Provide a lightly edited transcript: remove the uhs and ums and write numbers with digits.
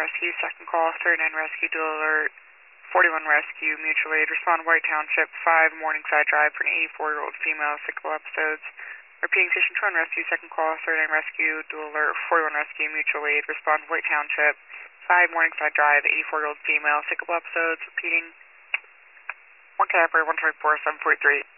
Rescue, second call, 39 Rescue, dual alert, 41 Rescue, mutual aid, respond White Township, 5 Morningside Drive for an 84-year-old female, sickle episodes. Repeating Station 21 Rescue, second call, 39 Rescue, dual alert, 41 Rescue, mutual aid, respond White Township, 5 Morningside Drive, 84-year-old female, sickle episodes. Repeating, 1 Capper, 124, 743.